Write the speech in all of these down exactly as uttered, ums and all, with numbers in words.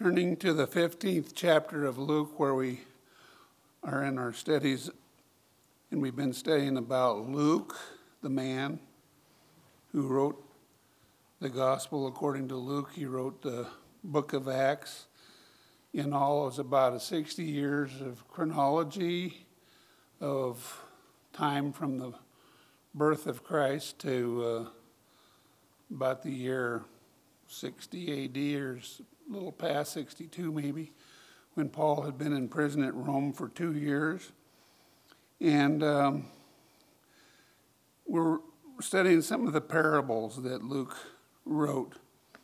Turning to the fifteenth chapter of Luke, where we are in our studies, and we've been studying about Luke, the man who wrote the gospel according to Luke. He wrote the book of Acts. In all, it was about a sixty years of chronology of time from the birth of Christ to uh, about the year sixty A D, or a little past sixty-two maybe, when Paul had been in prison at Rome for two years. And um, we're studying some of the parables that Luke wrote.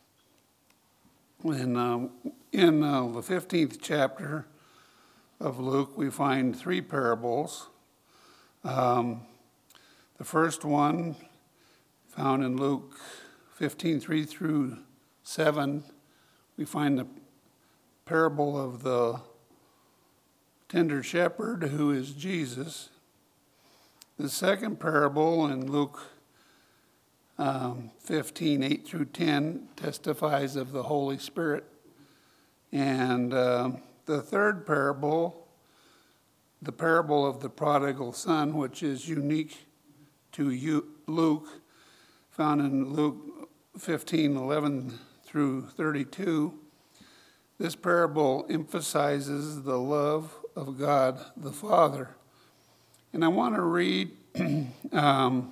And um, in uh, the fifteenth chapter of Luke, we find three parables. Um, the first one, found in Luke fifteen, three through seven, we find the parable of the tender shepherd, who is Jesus. The second parable in Luke um, fifteen, eight through ten, testifies of the Holy Spirit. And uh, the third parable, the parable of the prodigal son, which is unique to you, Luke, found in Luke fifteen, eleven through thirty-two. This parable emphasizes the love of God the Father. And I want to read um,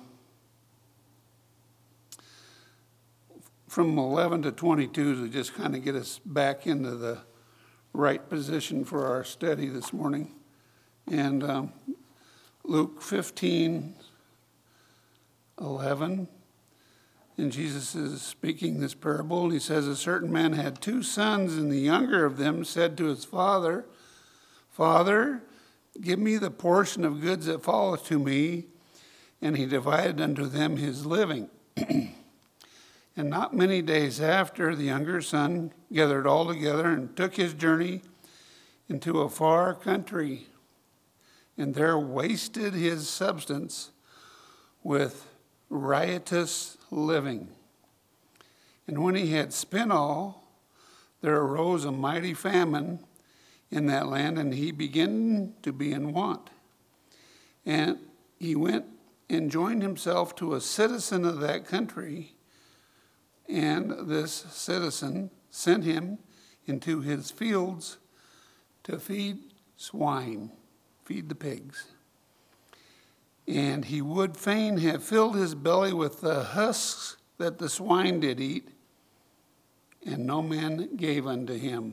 from eleven to twenty-two to just kind of get us back into the right position for our study this morning. And um, Luke fifteen, eleven, and Jesus is speaking this parable, and he says, "A certain man had two sons, and the younger of them said to his father, 'Father, give me the portion of goods that falleth to me.' And he divided unto them his living. And not many days after, the younger son gathered all together and took his journey into a far country, and there wasted his substance with riotous living. And when he had spent all, there arose a mighty famine in that land, and he began to be in want. And he went and joined himself to a citizen of that country, and this citizen sent him into his fields to feed swine, feed the pigs. And he would fain have filled his belly with the husks that the swine did eat, and no man gave unto him.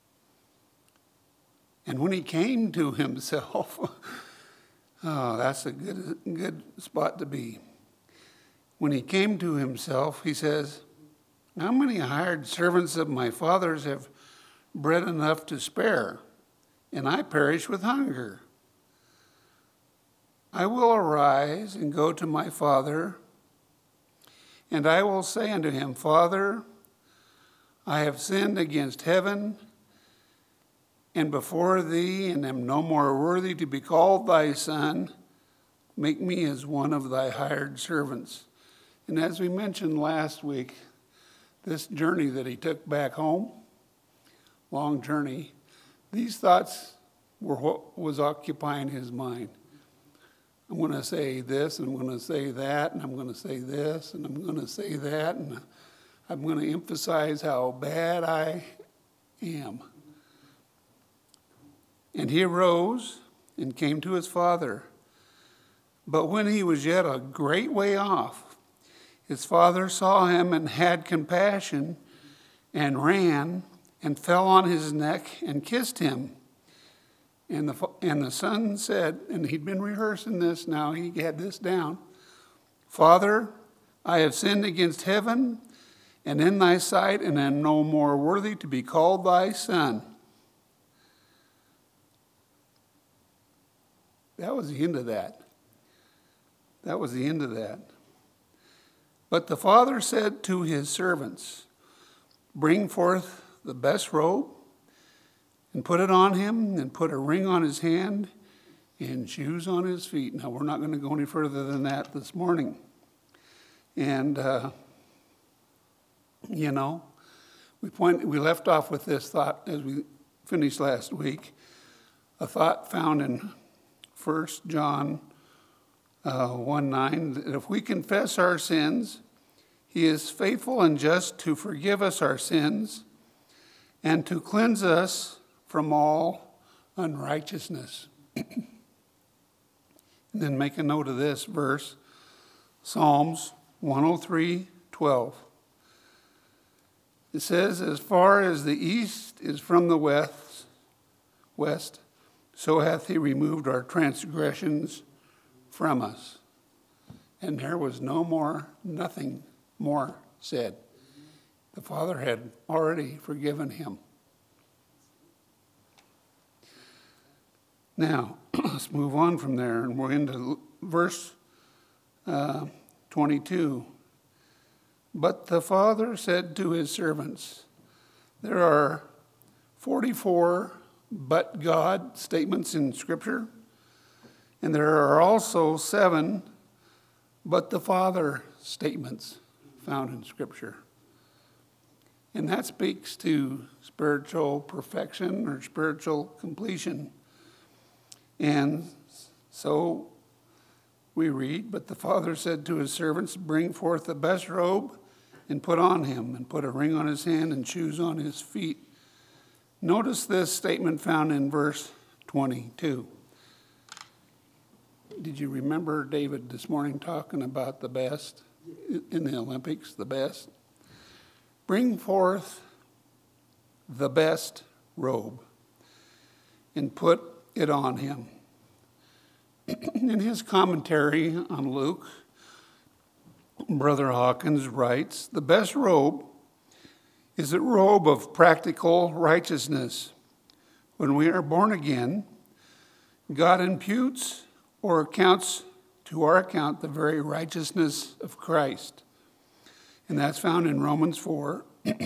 And when he came to himself," oh, that's a good, good spot to be. When he came to himself, he says, "How many hired servants of my father's have bread enough to spare, and I perish with hunger? I will arise and go to my father, and I will say unto him, Father, I have sinned against heaven and before thee, and am no more worthy to be called thy son. Make me as one of thy hired servants." And as we mentioned last week, this journey that he took back home, long journey, these thoughts were what was occupying his mind. I'm going to say this, and I'm going to say that, and I'm going to say this, and I'm going to say that, and I'm going to emphasize how bad I am. And he arose and came to his father. But when he was yet a great way off, his father saw him and had compassion, and ran and fell on his neck and kissed him. And the, and the son said, and he'd been rehearsing this now, he had this down, "Father, I have sinned against heaven and in thy sight, and am no more worthy to be called thy son." That was the end of that. That was the end of that. But the father said to his servants, "Bring forth the best robe, and put it on him, and put a ring on his hand, and shoes on his feet." Now, we're not going to go any further than that this morning. And, uh, you know, We point, we left off with this thought as we finished last week, a thought found in First John uh, one nine, that if we confess our sins, he is faithful and just to forgive us our sins and to cleanse us from all unrighteousness. And then make a note of this verse, Psalms one oh three twelve. It says, as far as the east is from the west, west, so hath he removed our transgressions from us. And there was no more, nothing more said. The Father had already forgiven him. Now, let's move on from there, and we're into verse uh, twenty-two. But the Father said to his servants, there are forty-four but God statements in Scripture, and there are also seven but the Father statements found in Scripture. And that speaks to spiritual perfection or spiritual completion. And so we read, but the Father said to his servants, bring forth the best robe and put on him, and put a ring on his hand and shoes on his feet. Notice this statement found in verse twenty-two. Did you remember David this morning talking about the best in the Olympics, the best? Bring forth the best robe and put it on him. In his commentary on Luke, Brother Hawkins writes, the best robe is a robe of practical righteousness. When we are born again, God imputes or accounts to our account the very righteousness of Christ. And that's found in Romans four.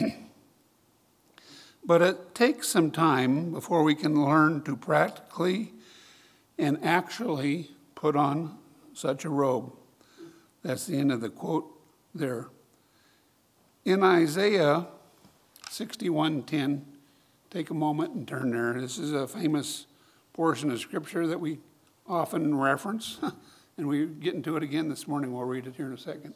But it takes some time before we can learn to practically and actually put on such a robe. That's the end of the quote there. In Isaiah sixty-one ten, take a moment and turn there. This is a famous portion of Scripture that we often reference, and we get into it again this morning. We'll read it here in a second.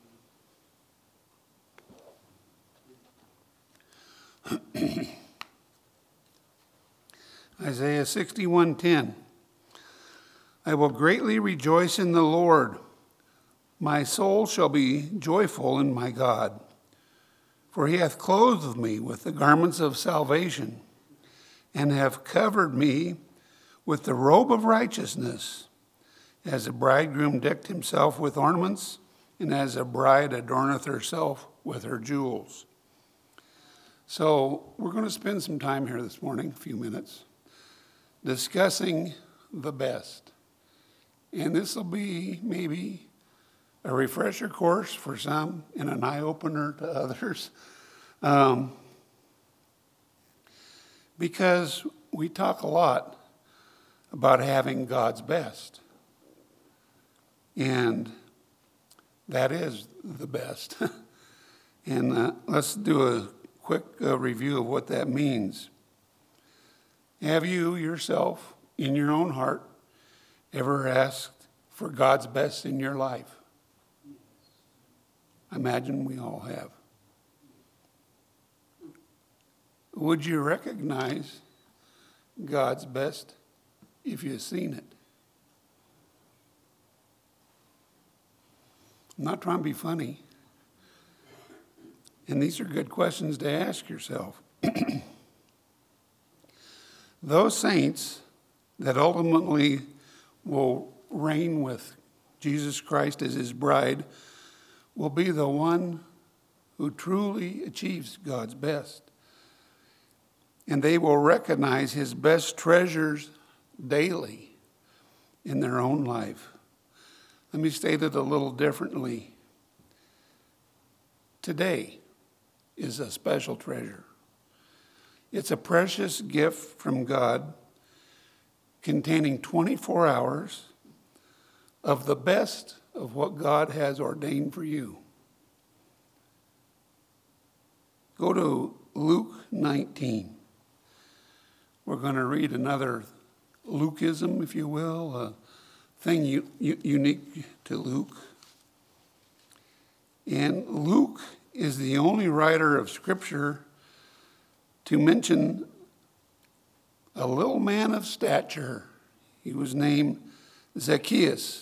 Isaiah sixty-one ten. I will greatly rejoice in the Lord. My soul shall be joyful in my God. For he hath clothed me with the garments of salvation, and hath covered me with the robe of righteousness, as a bridegroom decked himself with ornaments, and as a bride adorneth herself with her jewels. So we're going to spend some time here this morning, a few minutes, discussing the best. And this will be maybe a refresher course for some and an eye-opener to others. Um, because we talk a lot about having God's best. And that is the best. And uh, let's do a quick uh, review of what that means. Have you yourself, in your own heart, ever asked for God's best in your life? I imagine we all have. Would you recognize God's best if you've seen it? I'm not trying to be funny. And these are good questions to ask yourself. Those saints that ultimately will reign with Jesus Christ as his bride will be the one who truly achieves God's best. And they will recognize his best treasures daily in their own life. Let me state it a little differently. Today is a special treasure. It's a precious gift from God containing twenty-four hours of the best of what God has ordained for you. Go to Luke nineteen. We're going to read another Lukeism, if you will, a thing u- u- unique to Luke. And Luke is the only writer of Scripture to mention a little man of stature. He was named Zacchaeus.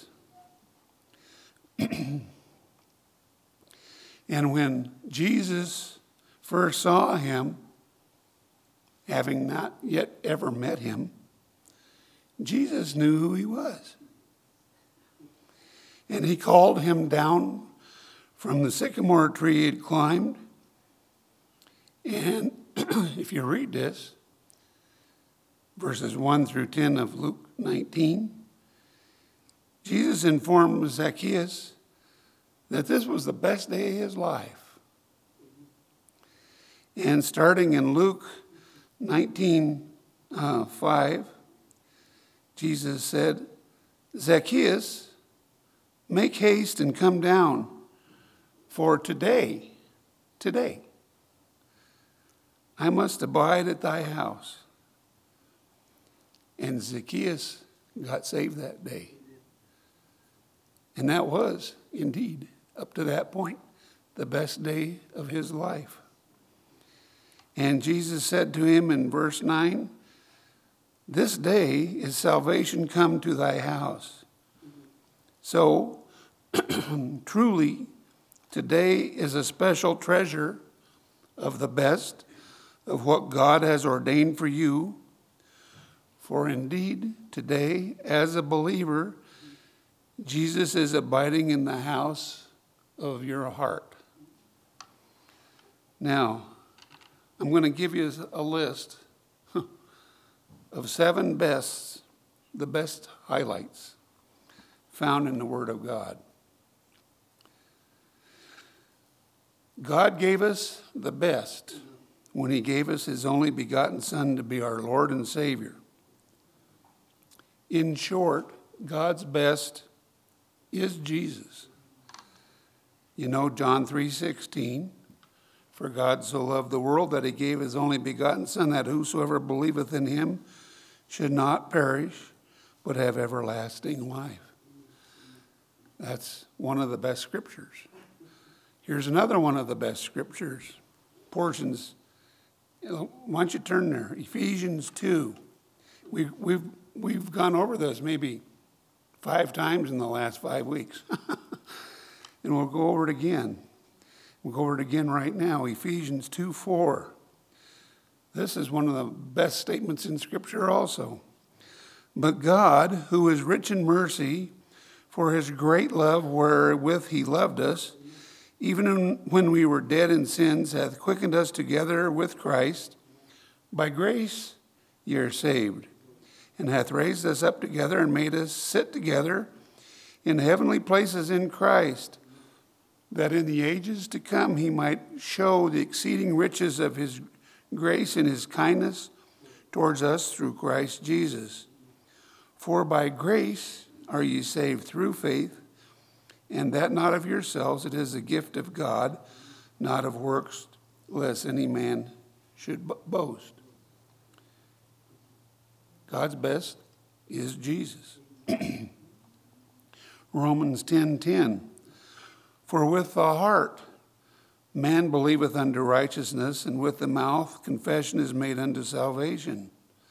And when Jesus first saw him, having not yet ever met him, Jesus knew who he was. And he called him down from the sycamore tree he had climbed. And if you read this, verses one through ten of Luke nineteen, Jesus informed Zacchaeus that this was the best day of his life. And starting in Luke nineteen, uh, five, Jesus said, Zacchaeus, make haste and come down, for today, today, I must abide at thy house. And Zacchaeus got saved that day. And that was, indeed, up to that point, the best day of his life. And Jesus said to him in verse nine, this day is salvation come to thy house. So, truly, today is a special treasure of the best of what God has ordained for you. For indeed, today, as a believer, Jesus is abiding in the house of your heart. Now, I'm going to give you a list of seven bests, the best highlights found in the Word of God. God gave us the best when he gave us his only begotten Son to be our Lord and Savior. In short, God's best is Jesus. You know John three sixteen, for God so loved the world that he gave his only begotten Son, that whosoever believeth in him should not perish, but have everlasting life. That's one of the best scriptures. Here's another one of the best scriptures, portions. You know, why don't you turn there? Ephesians two. We, we've, we've gone over this maybe five times in the last five weeks. And we'll go over it again. We'll go over it again right now. Ephesians two four. This is one of the best statements in Scripture also. But God, who is rich in mercy, for his great love wherewith he loved us, even when we were dead in sins, hath quickened us together with Christ. By grace ye are saved, and hath raised us up together and made us sit together in heavenly places in Christ, that in the ages to come he might show the exceeding riches of his grace and his kindness towards us through Christ Jesus. For by grace are ye saved through faith, and that not of yourselves, it is a gift of God, not of works, lest any man should boast. God's best is Jesus. Romans ten ten. For with the heart man believeth unto righteousness, and with the mouth confession is made unto salvation.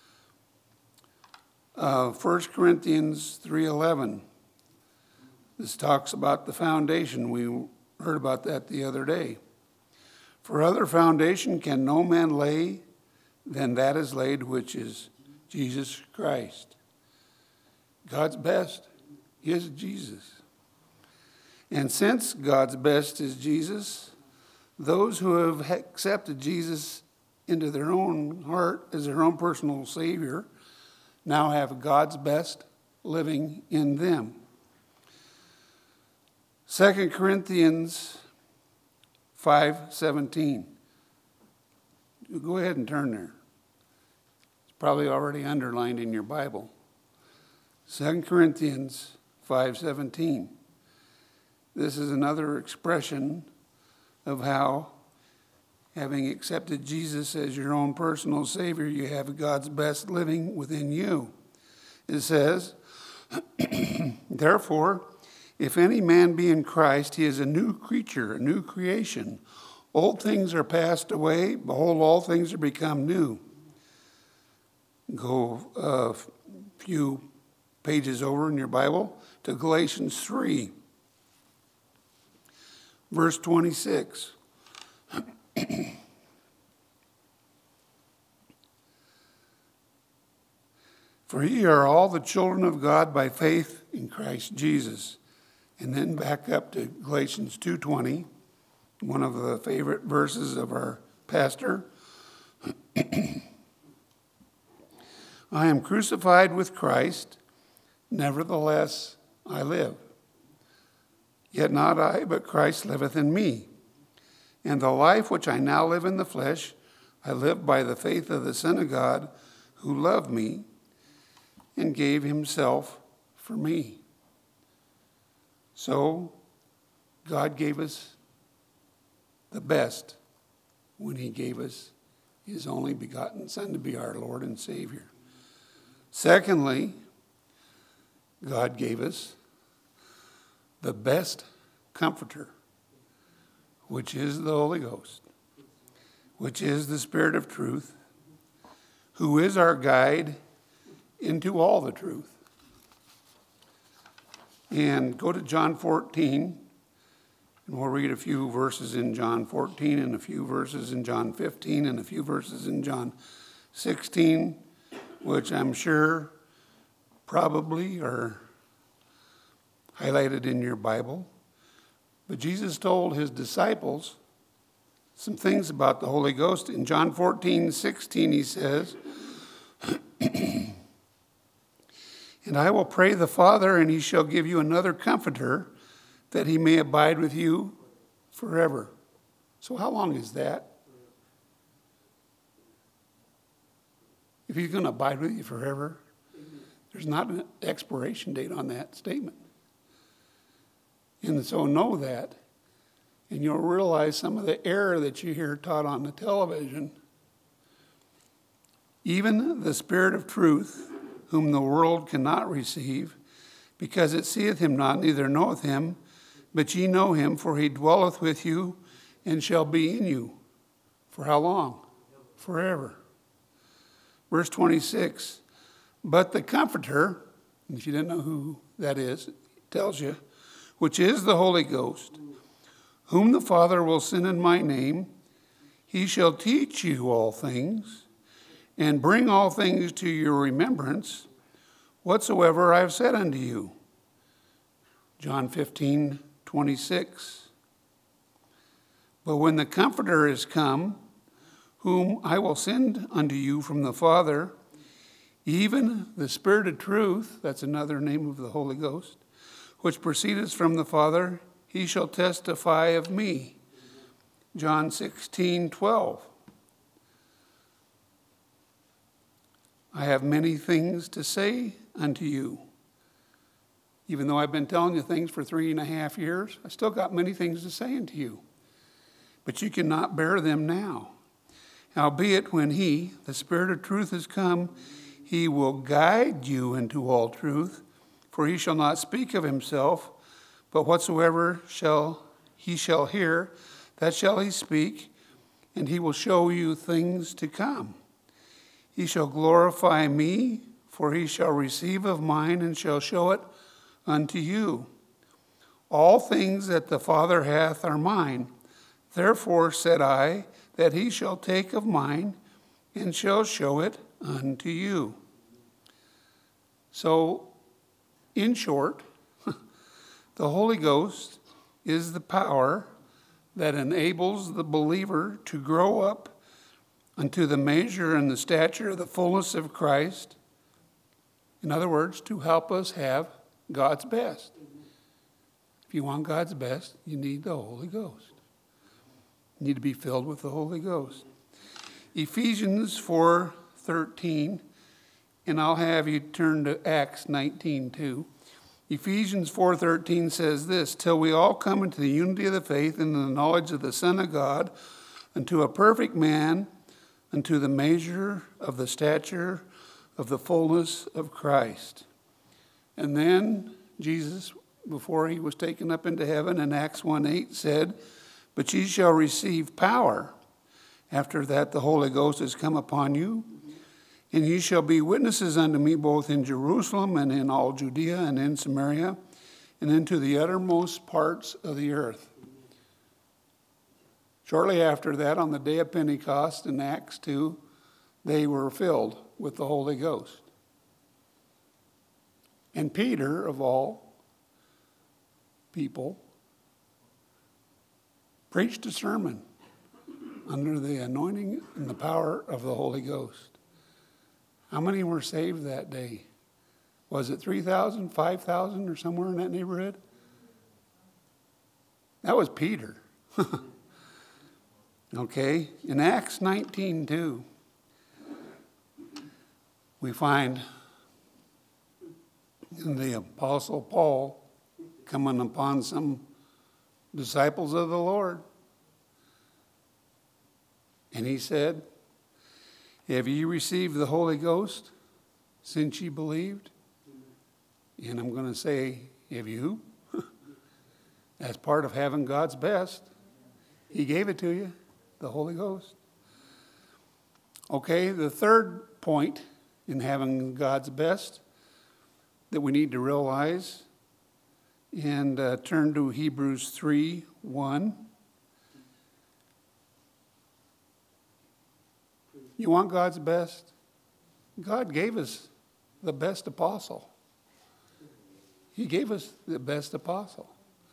Uh, First Corinthians three eleven. This talks about the foundation. We heard about that the other day. For other foundation can no man lay than that is laid, which is Jesus Christ. God's best is Jesus. And since God's best is Jesus, those who have accepted Jesus into their own heart as their own personal Savior now have God's best living in them. Second Corinthians five seventeen. Go ahead and turn there. It's probably already underlined in your Bible. Second Corinthians five seventeen. This is another expression of how Having accepted Jesus as your own personal Savior, you have God's best living within you. It says, therefore, if any man be in Christ, he is a new creature, a new creation. Old things are passed away. Behold, all things are become new. Go a few pages over in your Bible to Galatians three, verse twenty-six. For ye are all the children of God by faith in Christ Jesus. And then back up to Galatians two twenty, one of the favorite verses of our pastor. I am crucified with Christ, nevertheless I live. Yet not I, but Christ liveth in me. And the life which I now live in the flesh, I live by the faith of the Son of God, who loved me and gave himself for me. So, God gave us the best when he gave us his only begotten Son to be our Lord and Savior. Secondly, God gave us the best comforter, which is the Holy Ghost, which is the Spirit of truth, who is our guide into all the truth. And go to John fourteen, and we'll read a few verses in John fourteen, and a few verses in John fifteen, and a few verses in John sixteen, which I'm sure probably are highlighted in your Bible. But Jesus told his disciples some things about the Holy Ghost. In John fourteen sixteen, he says, and I will pray the Father, and he shall give you another comforter, that he may abide with you forever. So how long is that? If he's going to abide with you forever, there's not an expiration date on that statement. And so know that, and you'll realize some of the error that you hear taught on the television. Even the Spirit of truth, whom the world cannot receive, because it seeth him not, neither knoweth him, but ye know him, for he dwelleth with you and shall be in you. For how long? Forever. Verse twenty-six, but the Comforter, and if you didn't know who that is, it tells you, which is the Holy Ghost, whom the Father will send in my name, he shall teach you all things, and bring all things to your remembrance, whatsoever I have said unto you. John fifteen twenty-six. But when the Comforter is come, whom I will send unto you from the Father, even the Spirit of truth, that's another name of the Holy Ghost, which proceedeth from the Father, he shall testify of me. John sixteen twelve. I have many things to say unto you. Even though I've been telling you things for three and a half years, I still got many things to say unto you. But you cannot bear them now. Howbeit, when he, the Spirit of truth, is come, he will guide you into all truth, for he shall not speak of himself, but whatsoever shall he shall hear, that shall he speak, and he will show you things to come. He shall glorify me, for he shall receive of mine, and shall show it unto you. All things that the Father hath are mine. Therefore said I, that he shall take of mine, and shall show it unto you. So, in short, the Holy Ghost is the power that enables the believer to grow up unto the measure and the stature of the fullness of Christ. In other words, to help us have God's best. If you want God's best, you need the Holy Ghost. You need to be filled with the Holy Ghost. Ephesians four thirteen, and I'll have you turn to Acts nineteen two. Ephesians four thirteen says this, till we all come into the unity of the faith and the knowledge of the Son of God, unto a perfect man, unto the measure of the stature of the fullness of Christ. And then Jesus, before he was taken up into heaven in Acts one eight, said, But ye shall receive power. After that the Holy Ghost is come upon you, and ye shall be witnesses unto me both in Jerusalem and in all Judea and in Samaria, and into the uttermost parts of the earth. Shortly after that, on the day of Pentecost in Acts two, they were filled with the Holy Ghost. And Peter, of all people, preached a sermon under the anointing and the power of the Holy Ghost. How many were saved that day? Was it three thousand, five thousand, or somewhere in that neighborhood? That was Peter. Okay, in Acts nineteen two, we find the Apostle Paul coming upon some disciples of the Lord. And he said, Have ye received the Holy Ghost since ye believed? And I'm going to say, have you? As part of having God's best. He gave it to you, the Holy Ghost. Okay, the third point in having God's best that we need to realize, and uh, turn to Hebrews three one. You want God's best? God gave us the best apostle. He gave us the best apostle.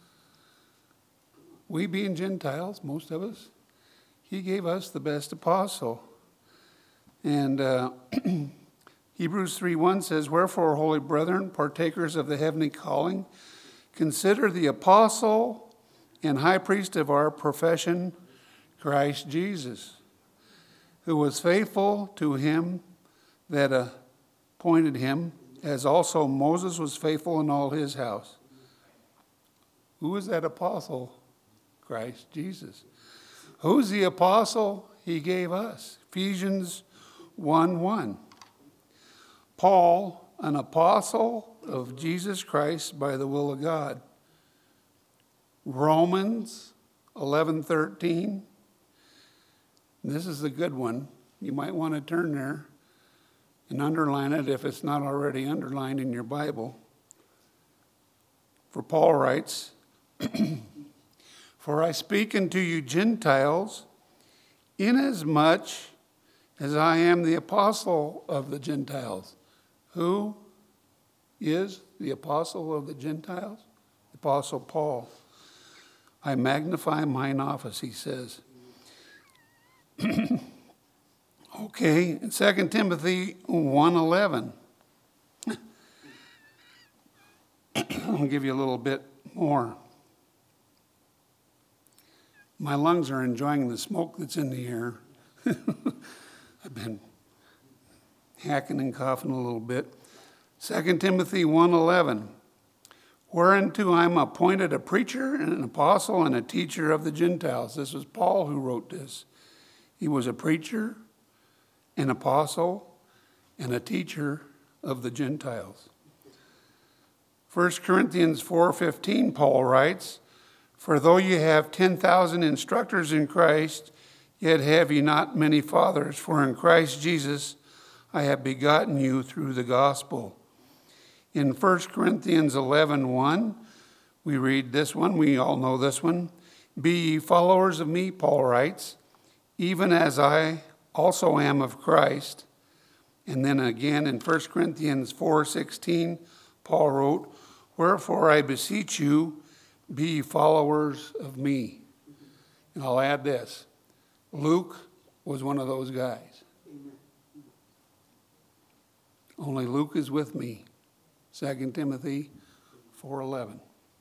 We being Gentiles, most of us, he gave us the best apostle. And uh, Hebrews three one says, Wherefore, holy brethren, partakers of the heavenly calling, consider the apostle and high priest of our profession, Christ Jesus, who was faithful to him that appointed him, as also Moses was faithful in all his house. Who is that apostle? Christ Jesus. Who's the apostle he gave us? Ephesians one one. Paul, an apostle of Jesus Christ by the will of God. Romans eleven thirteen. This is a good one. You might want to turn there and underline it if it's not already underlined in your Bible. For Paul writes, For I speak unto you Gentiles, inasmuch as I am the apostle of the Gentiles. Who is the apostle of the Gentiles? The Apostle Paul. I magnify mine office, he says. Okay, in Second Timothy one eleven. I'll give you a little bit more. My lungs are enjoying the smoke that's in the air. I've been hacking and coughing a little bit. Second Timothy one eleven. Whereunto I am appointed a preacher and an apostle and a teacher of the Gentiles. This was Paul who wrote this. He was a preacher, an apostle, and a teacher of the Gentiles. First Corinthians four fifteen, Paul writes, For though ye have ten thousand instructors in Christ, yet have ye not many fathers, for in Christ Jesus I have begotten you through the gospel. In First Corinthians eleven one, we read this one, we all know this one. Be ye followers of me, Paul writes, even as I also am of Christ. And then again in First Corinthians four sixteen, Paul wrote, Wherefore I beseech you, be ye followers of me. And I'll add this. Luke was one of those guys. Only Luke is with me. Second Timothy four eleven.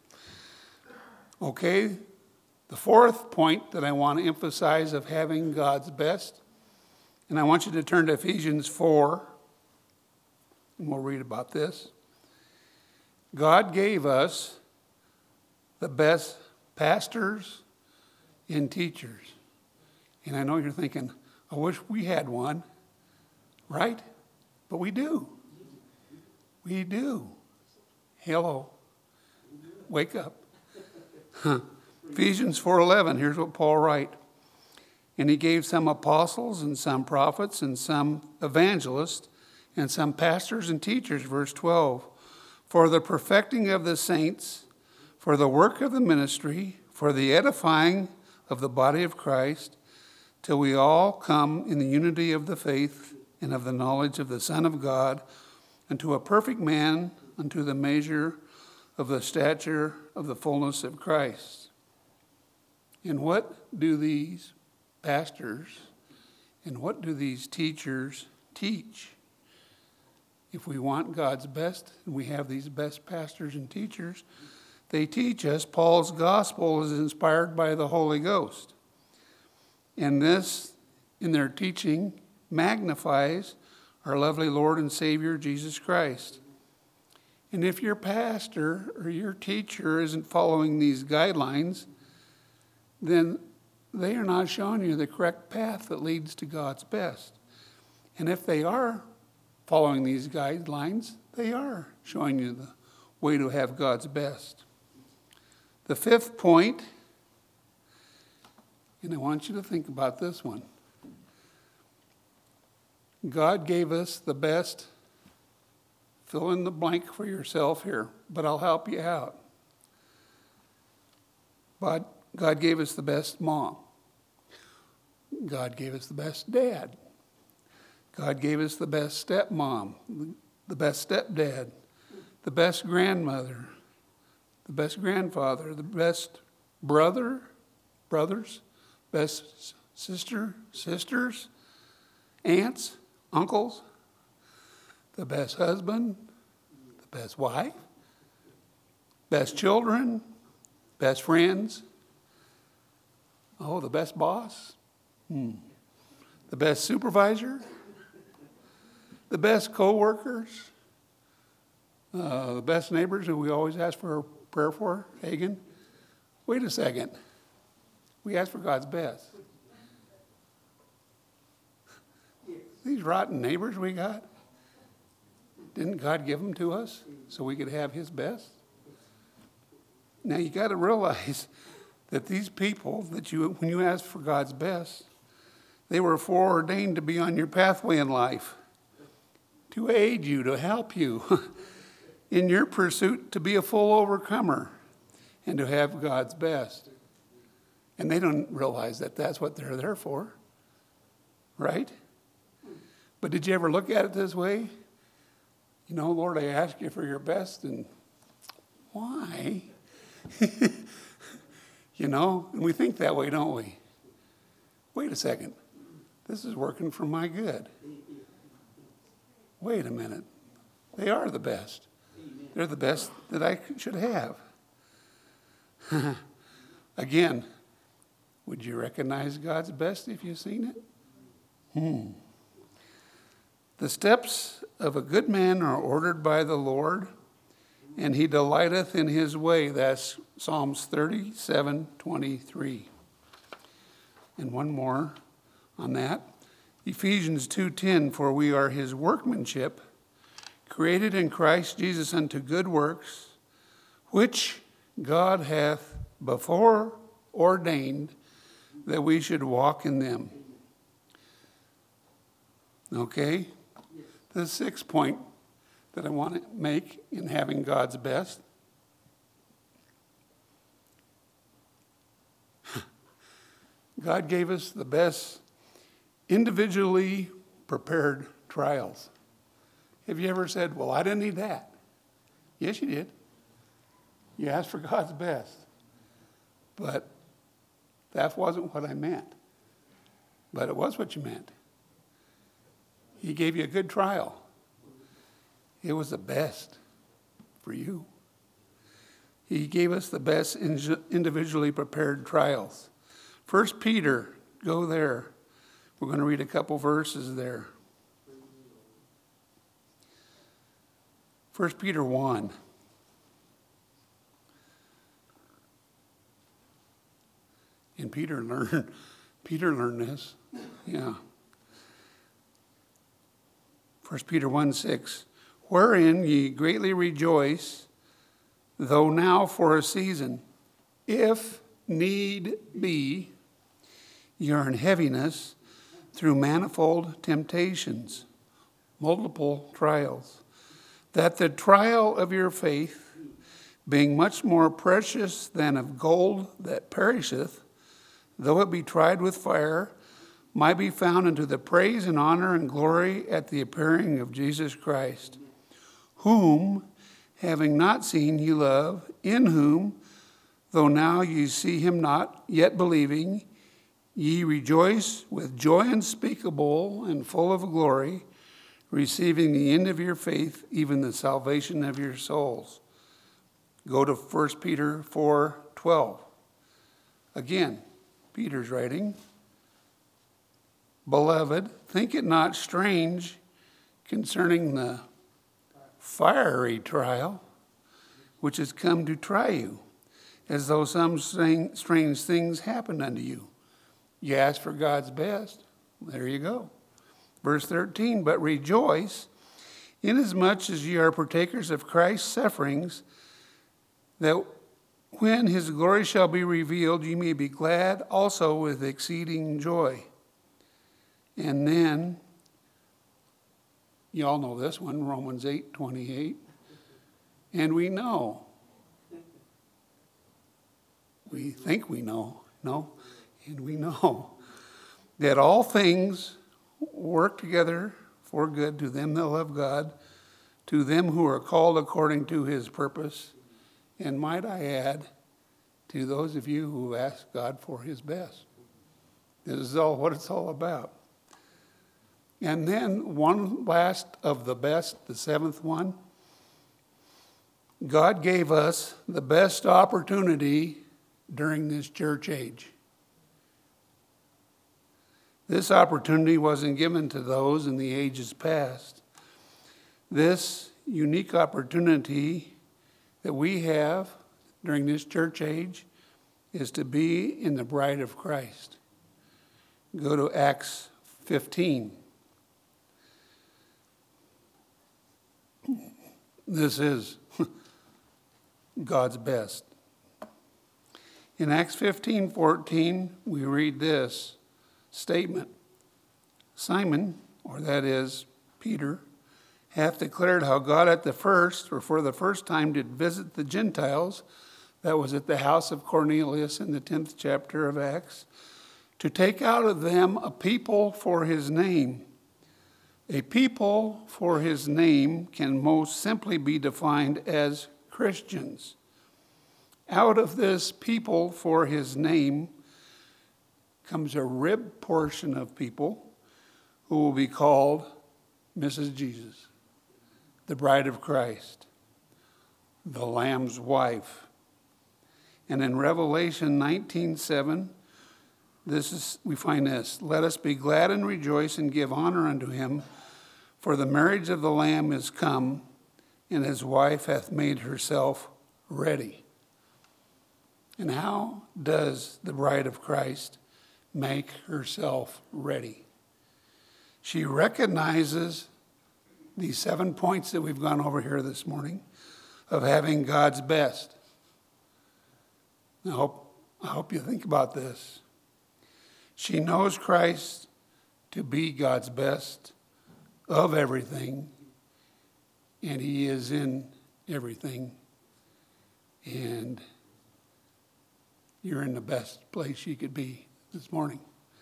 Okay, the fourth point that I want to emphasize of having God's best, and I want you to turn to Ephesians four, and we'll read about this. God gave us the best pastors and teachers. And I know you're thinking, I wish we had one, right? But we do. We do. Hello. Wake up. Huh. Ephesians four eleven, here's what Paul writes. And he gave some apostles and some prophets and some evangelists and some pastors and teachers, verse twelve, for the perfecting of the saints, for the work of the ministry, for the edifying of the body of Christ, till we all come in the unity of the faith and of the knowledge of the Son of God, unto a perfect man, unto the measure of the stature of the fullness of Christ. And what do these pastors and what do these teachers teach? If we want God's best, and we have these best pastors and teachers, they teach us Paul's gospel is inspired by the Holy Ghost. And this, in their teaching, magnifies our lovely Lord and Savior, Jesus Christ. And if your pastor or your teacher isn't following these guidelines, then they are not showing you the correct path that leads to God's best. And if they are following these guidelines, they are showing you the way to have God's best. The fifth point, and I want you to think about this one. God gave us the best. Fill in the blank for yourself here, but I'll help you out. But God gave us the best mom. God gave us the best dad. God gave us the best stepmom, the best stepdad, the best grandmother, the best grandfather, the best brother, brothers, best sister, sisters, aunts, uncles, the best husband, the best wife, best children, best friends. Oh, the best boss, hmm. the best supervisor, the best co-workers, uh, the best neighbors who we always ask for a prayer for, Hagen. Wait a second. We ask for God's best. These rotten neighbors we got, didn't God give them to us so we could have his best? Now you got to realize that these people that you, when you ask for God's best, they were foreordained to be on your pathway in life, to aid you, to help you in your pursuit to be a full overcomer and to have God's best. And they don't realize that that's what they're there for, right? But did you ever look at it this way? You know, Lord, I ask you for your best, and why? You know, and we think that way, don't we? Wait a second. This is working for my good. Wait a minute. They are the best. They're the best that I should have. Again, would you recognize God's best if you've seen it? Hmm. The steps of a good man are ordered by the Lord, and he delighteth in his way. That's Psalms thirty-seven twenty-three. And one more on that. Ephesians two ten, for we are his workmanship, created in Christ Jesus unto good works, which God hath before ordained that we should walk in them. Okay? The sixth point that I want to make in having God's best. God gave us the best individually prepared trials. Have you ever said, well, I didn't need that? Yes, you did. You asked for God's best. But that wasn't what I meant. But it was what you meant. He gave you a good trial. It was the best for you. He gave us the best individually prepared trials. First Peter, go there. We're going to read a couple verses there. First Peter one. And Peter learned, Peter learned this. Yeah. First Peter one six, wherein ye greatly rejoice, though now for a season, if need be, ye are in heaviness through manifold temptations, multiple trials, that the trial of your faith, being much more precious than of gold that perisheth, though it be tried with fire, might be found unto the praise and honor and glory at the appearing of Jesus Christ, whom, having not seen, ye love, in whom, though now ye see him not, yet believing, ye rejoice with joy unspeakable and full of glory, receiving the end of your faith, even the salvation of your souls. Go to First Peter four twelve. Again, Peter's writing, beloved, think it not strange concerning the fiery trial which has come to try you, as though some strange things happened unto you. You ask for God's best. There you go. Verse thirteen, but rejoice, inasmuch as ye are partakers of Christ's sufferings, that when his glory shall be revealed, ye may be glad also with exceeding joy. And then, you all know this one, Romans eight twenty-eight. And we know, we think we know, no, and we know that all things work together for good to them that love God, to them who are called according to his purpose. And might I add, to those of you who ask God for his best. This is all what it's all about. And then one last of the best, the seventh one. God gave us the best opportunity during this church age. This opportunity wasn't given to those in the ages past. This unique opportunity that we have during this church age is to be in the bride of Christ. Go to Acts fifteen. This is God's best. In Acts fifteen fourteen, we read this statement. Simon, or that is Peter, hath declared how God at the first, or for the first time, did visit the Gentiles, that was at the house of Cornelius in the tenth chapter of Acts, to take out of them a people for his name. A people for his name can most simply be defined as Christians. Out of this people for his name comes a rib portion of people who will be called Missus Jesus, the bride of Christ, the Lamb's wife. And in Revelation nineteen seven, this is we find this: let us be glad and rejoice and give honor unto him, for the marriage of the Lamb is come, and his wife hath made herself ready. And how does the bride of Christ make herself ready? She recognizes these seven points that we've gone over here this morning of having God's best. I hope, I hope you think about this. She knows Christ to be God's best of everything, and he is in everything. And you're in the best place you could be this morning.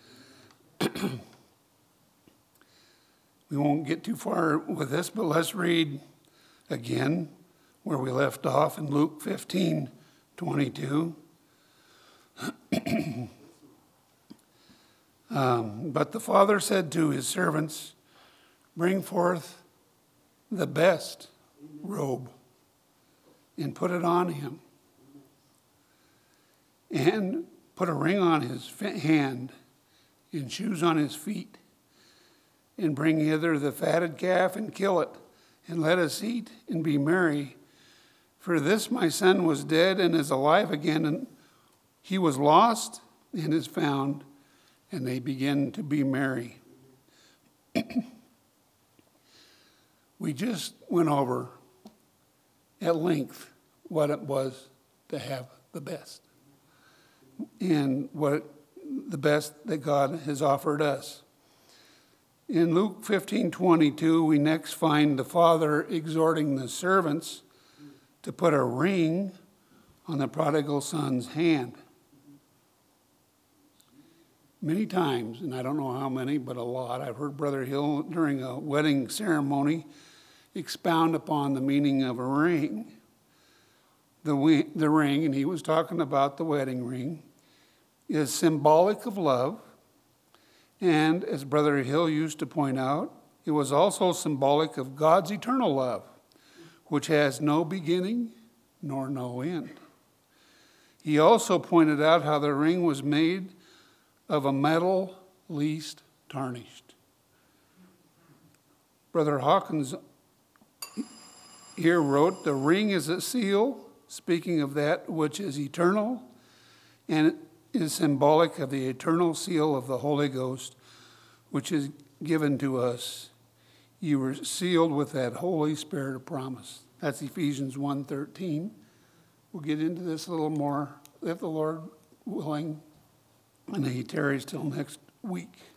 We won't get too far with this, but let's read again where we left off in Luke fifteen twenty-two. um, but the father said to his servants, bring forth the best robe and put it on him, and put a ring on his hand and shoes on his feet, and bring hither the fatted calf and kill it, and let us eat and be merry. For this my son was dead and is alive again, and he was lost and is found, and they begin to be merry. We just went over at length what it was to have the best, and what the best that God has offered us. In Luke fifteen twenty-two, we next find the father exhorting the servants to put a ring on the prodigal son's hand. Many times, and I don't know how many, but a lot, I've heard Brother Hill during a wedding ceremony expound upon the meaning of a ring. The, we, the ring, and he was talking about the wedding ring, is symbolic of love. And as Brother Hill used to point out, it was also symbolic of God's eternal love, which has no beginning nor no end. He also pointed out how the ring was made of a metal least tarnished. Brother Hawkins here wrote, "The ring is a seal, speaking of that which is eternal, and is symbolic of the eternal seal of the Holy Ghost, which is given to us. You were sealed with that Holy Spirit of promise." That's Ephesians one thirteen. We'll get into this a little more, if the Lord willing, and He tarries till next week.